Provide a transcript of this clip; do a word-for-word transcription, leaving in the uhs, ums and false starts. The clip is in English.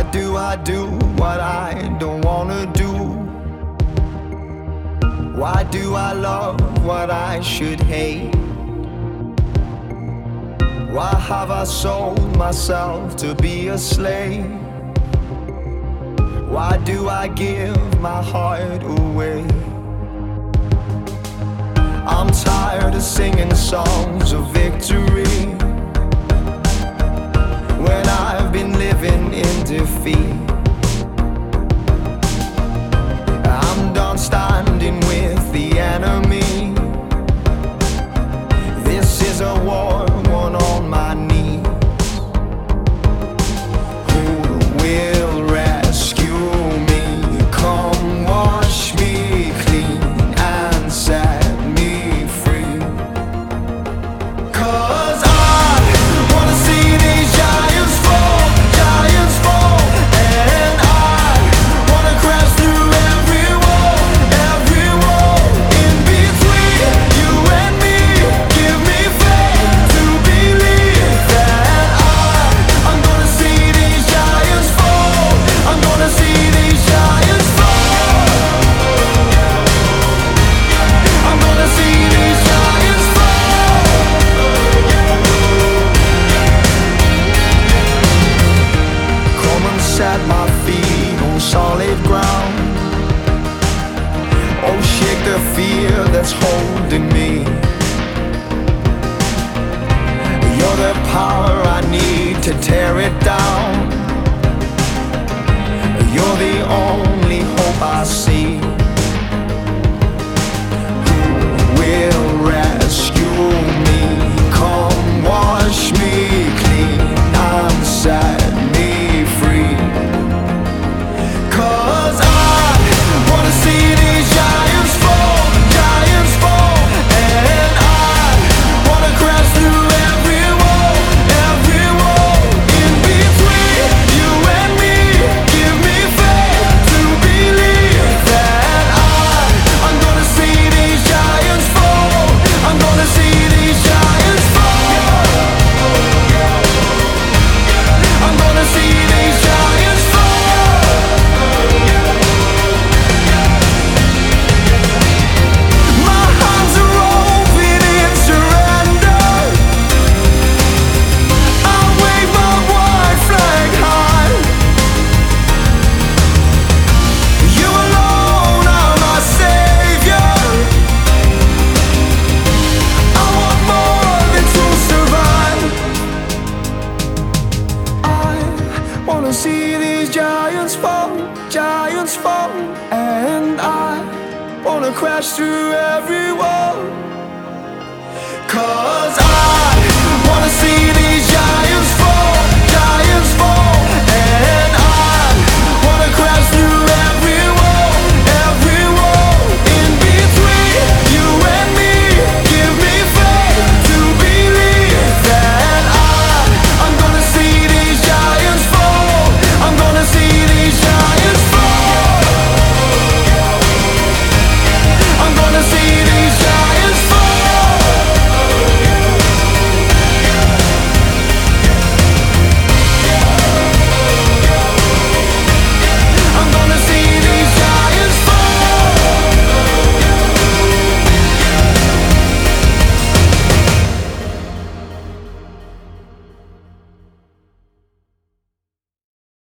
do I do what I don't wanna do? Why do I love what I should hate? Why have I sold myself to be a slave? Why do I give my heart away? I'm tired of singing songs of victory when I've been living in defeat. I'm done standing with the enemy. This is a war won on my knees. Who will rescue me? Come wash me clean and set me free. 'Cause I wanna see these giants fall, giants fall, and I wanna crash through every wall, every wall in between you and me. Give me faith to believe that I, I'm gonna see these giants fall. I'm gonna see these giants fall. I'm gonna see these giants fall. Come and set my feet on solid ground. Oh, shake the fear that's holding me. You're the power I need to tear it down. You're the only hope I see. Who will rescue me? Come wash me clean and set me free. 'Cause I wanna see these giants fall, giants fall, and I wanna crash through every wall, every wall in between you and me. Give me faith to believe that I, I'm gonna see these giants fall. I'm gonna see these giants fall. I'm gonna see these giants fall. My hands are open in surrender. I wave my white flag high. You alone are my savior. I want more than to survive. I wanna see these giants fall, giants fall, and I wanna crash through every wall. 'Cause